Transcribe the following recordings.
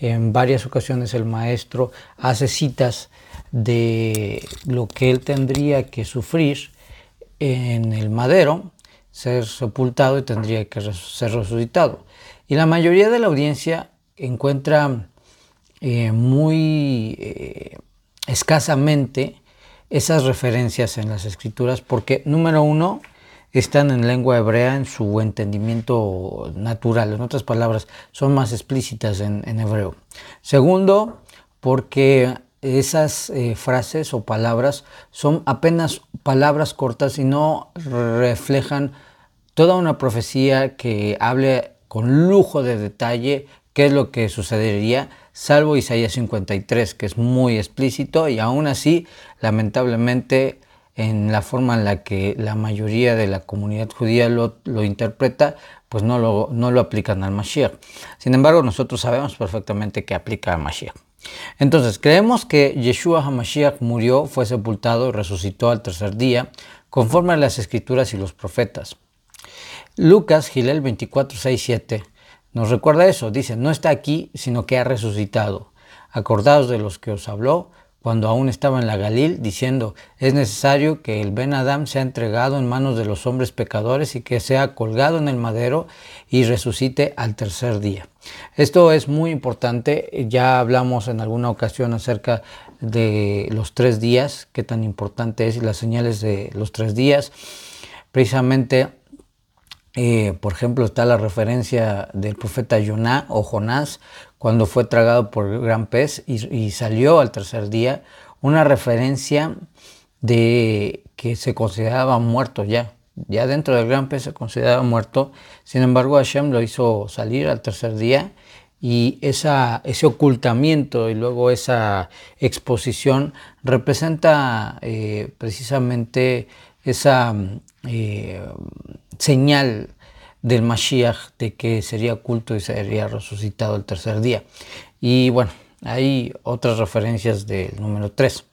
En varias ocasiones el maestro hace citas de lo que él tendría que sufrir en el madero, ser sepultado y tendría que ser resucitado. Y la mayoría de la audiencia encuentra muy escasamente esas referencias en las escrituras porque, número uno, están en lengua hebrea en su entendimiento natural. En otras palabras, son más explícitas en hebreo. Segundo, porque esas frases o palabras son apenas palabras cortas y no reflejan toda una profecía que hable con lujo de detalle qué es lo que sucedería, salvo Isaías 53, que es muy explícito y aún así, lamentablemente, en la forma en la que la mayoría de la comunidad judía lo interpreta, pues no lo aplican al Mashiach. Sin embargo, nosotros sabemos perfectamente que aplica al Mashiach. Entonces, creemos que Yeshua HaMashiach murió, fue sepultado y resucitó al tercer día, conforme a las Escrituras y los profetas. Lucas, Gilel 24, 6, 7, nos recuerda eso. Dice, no está aquí, sino que ha resucitado. Acordaos de los que os habló cuando aún estaba en la Galil, diciendo, es necesario que el Ben Adam sea entregado en manos de los hombres pecadores y que sea colgado en el madero y resucite al tercer día. Esto es muy importante. Ya hablamos en alguna ocasión acerca de los 3 días, qué tan importante es y las señales de los 3 días. Precisamente, por ejemplo, está la referencia del profeta Yoná o Jonás, cuando fue tragado por el gran pez y salió al tercer día, una referencia de que se consideraba muerto ya dentro del gran pez se consideraba muerto. Sin embargo, Hashem lo hizo salir al tercer día y ese ocultamiento y luego esa exposición representa precisamente esa señal del Mashiach de que sería oculto y sería resucitado el tercer día. Y bueno, hay otras referencias del número 3.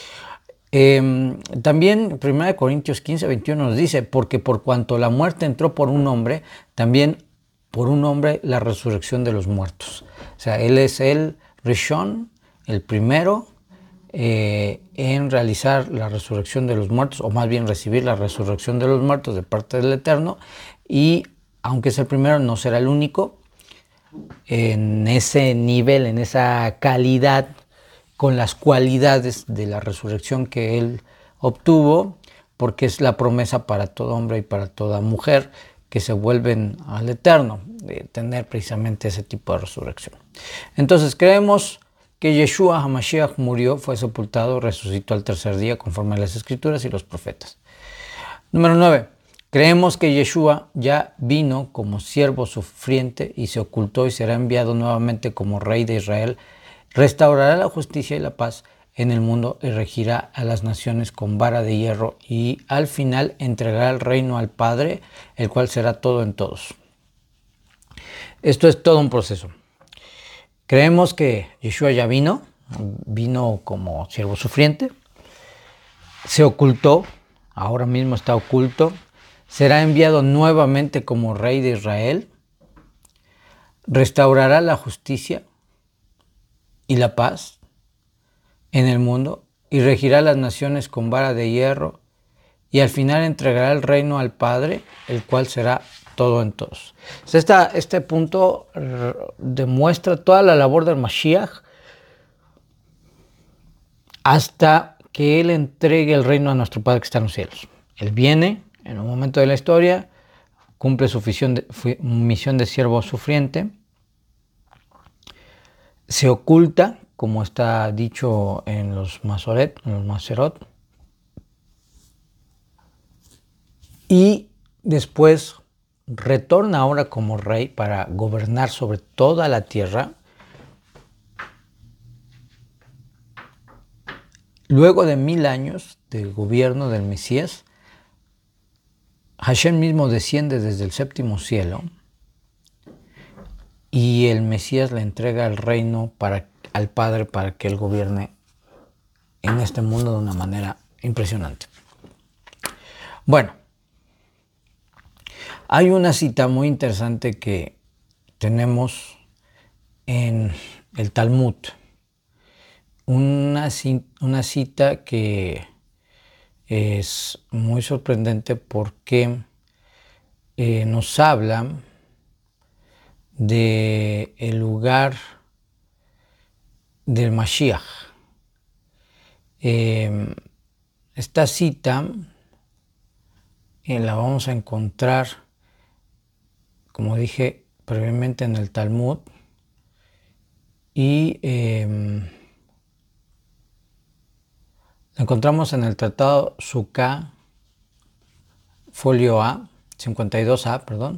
También 1 Corintios 15, 21 nos dice, porque por cuanto la muerte entró por un hombre, también por un hombre la resurrección de los muertos. O sea, él es el Rishon, el primero en realizar la resurrección de los muertos, o más bien recibir la resurrección de los muertos de parte del Eterno, y aunque es el primero, no será el único en ese nivel, en esa calidad, con las cualidades de la resurrección que él obtuvo, porque es la promesa para todo hombre y para toda mujer que se vuelven al Eterno, de tener precisamente ese tipo de resurrección. Entonces creemos que Yeshua HaMashiach murió, fue sepultado, resucitó al tercer día conforme a las Escrituras y los profetas. Número 9. Creemos que Yeshua ya vino como siervo sufriente y se ocultó y será enviado nuevamente como rey de Israel. Restaurará la justicia y la paz en el mundo y regirá a las naciones con vara de hierro y al final entregará el reino al Padre, el cual será todo en todos. Esto es todo un proceso. Creemos que Yeshua ya vino como siervo sufriente, se ocultó, ahora mismo está oculto, será enviado nuevamente como rey de Israel, restaurará la justicia y la paz en el mundo y regirá las naciones con vara de hierro y al final entregará el reino al Padre, el cual será todo en todos. Este punto demuestra toda la labor del Mashiach hasta que Él entregue el reino a nuestro Padre que está en los cielos. Él viene en un momento de la historia, cumple su misión de siervo sufriente, se oculta, como está dicho en los Masoret, en los Maserot, y después retorna ahora como rey para gobernar sobre toda la tierra. Luego de 1000 años del gobierno del Mesías, Hashem mismo desciende desde el séptimo cielo y el Mesías le entrega el reino al Padre para que él gobierne en este mundo de una manera impresionante. Bueno, hay una cita muy interesante que tenemos en el Talmud. Una cita que es muy sorprendente porque nos habla de el lugar del Mashiach. Esta cita la vamos a encontrar, como dije previamente, en el Talmud, y la encontramos en el Tratado Sukkah, folio A, 52A, perdón,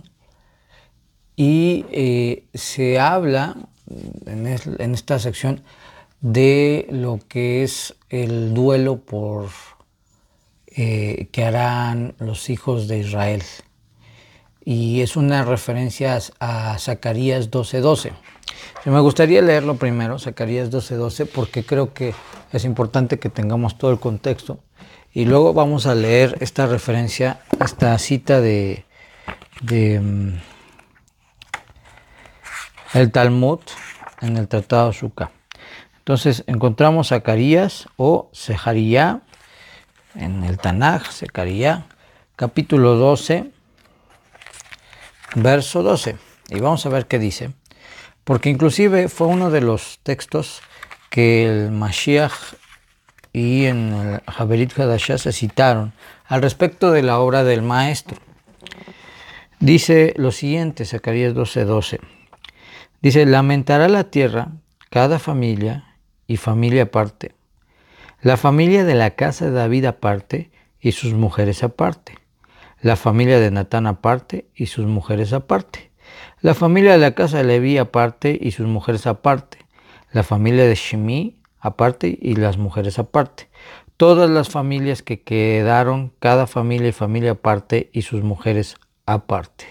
y se habla en esta sección de lo que es el duelo por que harán los hijos de Israel. Y es una referencia a Zacarías 12:12. Me gustaría leerlo primero, Zacarías 12:12, porque creo que es importante que tengamos todo el contexto. Y luego vamos a leer esta referencia, esta cita de el Talmud en el Tratado Sukkah. Entonces encontramos Zacarías o Sejaría en el Tanaj, Zacarías, capítulo 12, verso 12. Y vamos a ver qué dice. Porque inclusive fue uno de los textos que el Mashiach y en el Haberit Hadashah se citaron al respecto de la obra del maestro. Dice lo siguiente, Zacarías 12:12. Dice: lamentará la tierra cada familia y familia aparte, la familia de la casa de David aparte y sus mujeres aparte, la familia de Natán aparte y sus mujeres aparte, la familia de la casa de Leví aparte y sus mujeres aparte, la familia de Shimí aparte y las mujeres aparte, todas las familias que quedaron, cada familia y familia aparte y sus mujeres aparte.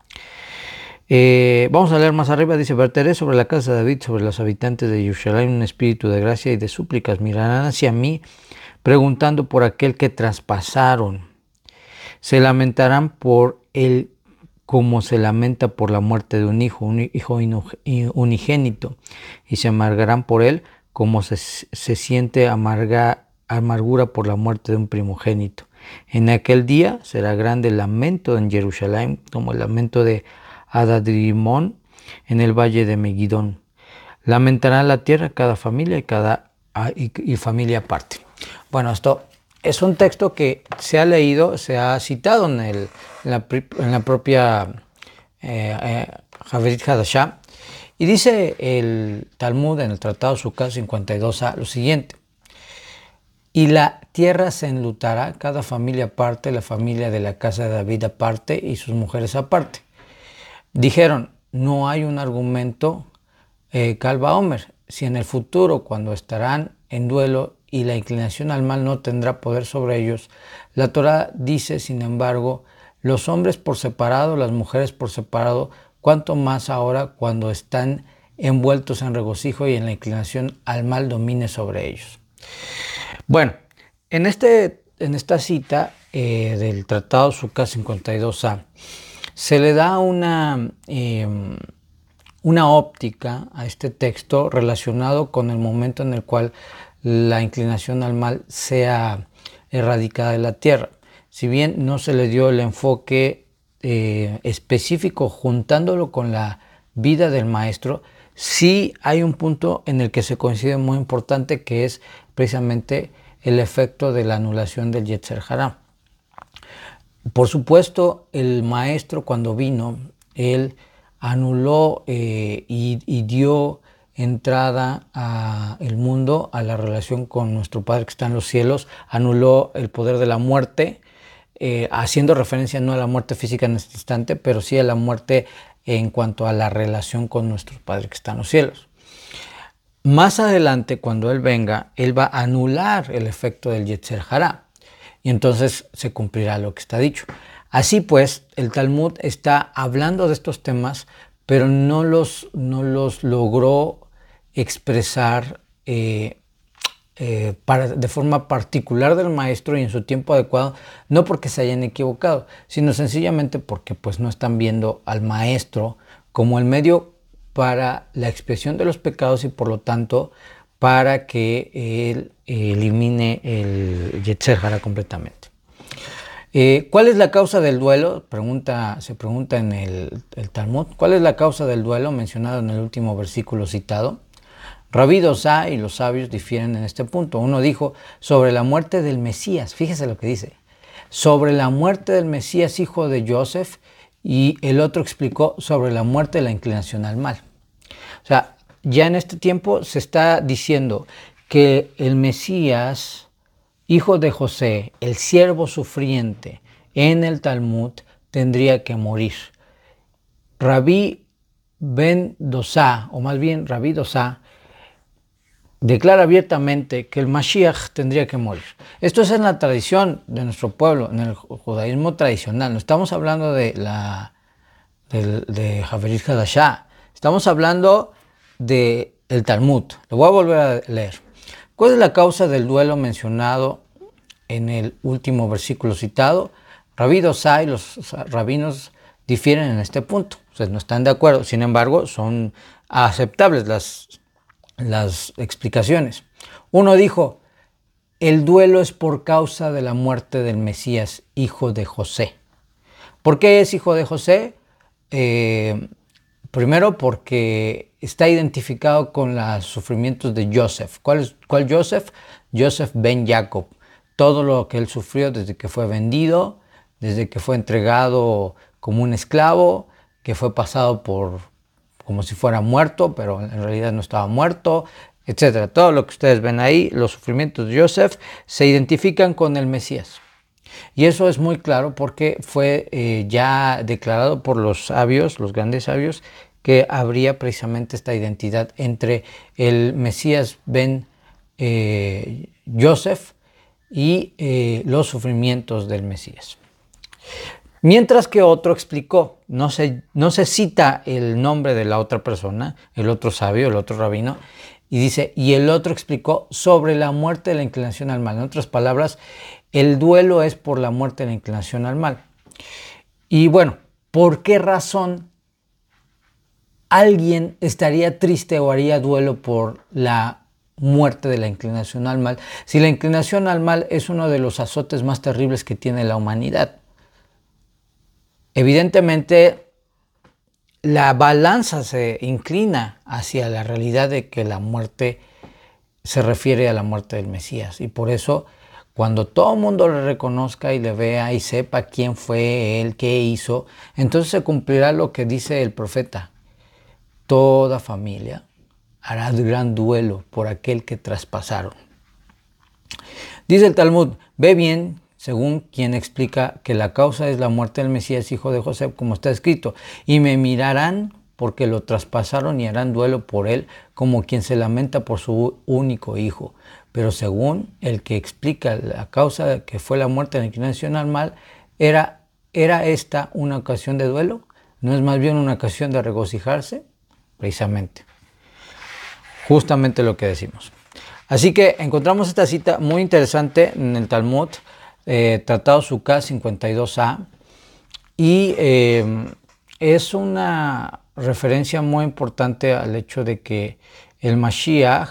Vamos a leer más arriba, dice: verteré sobre la casa de David, sobre los habitantes de Jerusalén, un espíritu de gracia y de súplicas. Mirarán hacia mí, preguntando por aquel que traspasaron. Se lamentarán por él como se lamenta por la muerte de un hijo unigénito, y se amargarán por él como se siente amargura por la muerte de un primogénito. En aquel día será grande el lamento en Jerusalén, como el lamento de Adadrimón en el valle de Megidón. Lamentará la tierra cada familia y familia aparte. Bueno, esto es un texto que se ha leído, se ha citado en la propia Haberit Hadashah, y dice el Talmud en el Tratado Sukkah 52a lo siguiente: y la tierra se enlutará cada familia aparte, la familia de la casa de David aparte y sus mujeres aparte. Dijeron: no hay un argumento Calva Omer, si en el futuro, cuando estarán en duelo y la inclinación al mal no tendrá poder sobre ellos, la Torá dice, sin embargo, los hombres por separado, las mujeres por separado, cuanto más ahora cuando están envueltos en regocijo y en la inclinación al mal domine sobre ellos. Bueno, en esta cita del Tratado Sukkah 52a, se le da una óptica a este texto relacionado con el momento en el cual la inclinación al mal sea erradicada de la tierra. Si bien no se le dio el enfoque específico juntándolo con la vida del maestro, sí hay un punto en el que se coincide muy importante, que es precisamente el efecto de la anulación del Yetzer Hará. Por supuesto, el maestro, cuando vino, él anuló y dio entrada al mundo, a la relación con nuestro Padre que está en los cielos, anuló el poder de la muerte, haciendo referencia no a la muerte física en este instante, pero sí a la muerte en cuanto a la relación con nuestro Padre que está en los cielos. Más adelante, cuando Él venga, Él va a anular el efecto del Yetzer Hará, y entonces se cumplirá lo que está dicho. Así pues, el Talmud está hablando de estos temas, pero no los logró expresar de forma particular del maestro y en su tiempo adecuado, no porque se hayan equivocado, sino sencillamente porque pues no están viendo al maestro como el medio para la expiación de los pecados y por lo tanto para que él elimine el Yetzer Hara completamente. ¿Cuál es la causa del duelo? Se pregunta en el Talmud. ¿Cuál es la causa del duelo mencionado en el último versículo citado? Rabí Dosá y los sabios difieren en este punto. Uno dijo sobre la muerte del Mesías, fíjese lo que dice, sobre la muerte del Mesías hijo de Joseph, y el otro explicó sobre la muerte de la inclinación al mal. O sea, ya en este tiempo se está diciendo que el Mesías, hijo de José, el siervo sufriente, en el Talmud tendría que morir. Rabí Ben Dosá, o más bien Rabí Dosá, declara abiertamente que el Mashiach tendría que morir. Esto es en la tradición de nuestro pueblo, en el judaísmo tradicional. No estamos hablando de Haverit Hadashah, estamos hablando del Talmud. Lo voy a volver a leer. ¿Cuál es la causa del duelo mencionado en el último versículo citado? Rabí Dosá y los rabinos difieren en este punto. O sea, no están de acuerdo. Sin embargo, son aceptables las explicaciones. Uno dijo, el duelo es por causa de la muerte del Mesías, hijo de José. ¿Por qué es hijo de José? Primero porque está identificado con los sufrimientos de Joseph. ¿Cuál Joseph? Joseph ben Jacob. Todo lo que él sufrió desde que fue vendido, desde que fue entregado como un esclavo, que fue pasado como si fuera muerto, pero en realidad no estaba muerto, etc. Todo lo que ustedes ven ahí, los sufrimientos de Joseph, se identifican con el Mesías. Y eso es muy claro porque fue ya declarado por los sabios, los grandes sabios, que habría precisamente esta identidad entre el Mesías ben Joseph y los sufrimientos del Mesías. Mientras que otro explicó, no se cita el nombre de la otra persona, el otro sabio, el otro rabino, y dice, y el otro explicó sobre la muerte de la inclinación al mal. En otras palabras, el duelo es por la muerte de la inclinación al mal. Y bueno, ¿por qué razón alguien estaría triste o haría duelo por la muerte de la inclinación al mal? Si la inclinación al mal es uno de los azotes más terribles que tiene la humanidad. Evidentemente, la balanza se inclina hacia la realidad de que la muerte se refiere a la muerte del Mesías. Y por eso, cuando todo el mundo le reconozca y le vea y sepa quién fue él, qué hizo, entonces se cumplirá lo que dice el profeta. Toda familia hará gran duelo por aquel que traspasaron. Dice el Talmud, ve bien, según quien explica que la causa es la muerte del Mesías, hijo de José, como está escrito, y me mirarán porque lo traspasaron y harán duelo por él, como quien se lamenta por su único hijo. Pero según el que explica la causa de que fue la muerte de la inclinación al mal, ¿era esta una ocasión de duelo? ¿No es más bien una ocasión de regocijarse? Precisamente. Justamente lo que decimos. Así que encontramos esta cita muy interesante en el Talmud, Tratado Sukkah 52a, y es una referencia muy importante al hecho de que el Mashiach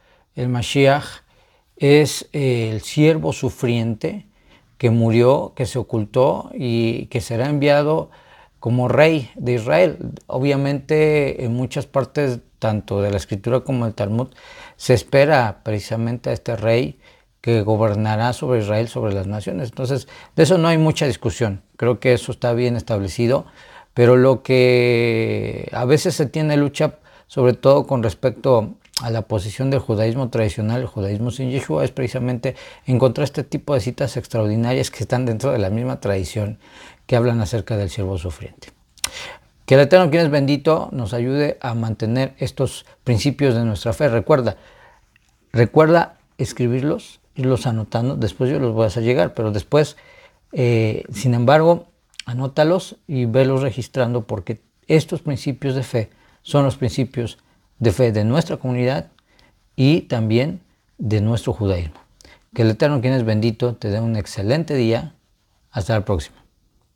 es el siervo sufriente que murió, que se ocultó y que será enviado como rey de Israel. Obviamente en muchas partes, tanto de la Escritura como del Talmud, se espera precisamente a este rey que gobernará sobre Israel, sobre las naciones. Entonces, de eso no hay mucha discusión. Creo que eso está bien establecido, pero lo que a veces se tiene lucha, sobre todo con respecto a la posición del judaísmo tradicional, el judaísmo sin Yeshua, es precisamente encontrar este tipo de citas extraordinarias que están dentro de la misma tradición que hablan acerca del siervo sufriente. Que el Eterno, quien es bendito, nos ayude a mantener estos principios de nuestra fe. Recuerda escribirlos, irlos anotando. Después yo los voy a hacer llegar, pero después, sin embargo, anótalos y velos registrando, porque estos principios de fe son los principios de fe de nuestra comunidad y también de nuestro judaísmo. Que el Eterno, quien es bendito, te dé un excelente día. Hasta la próxima.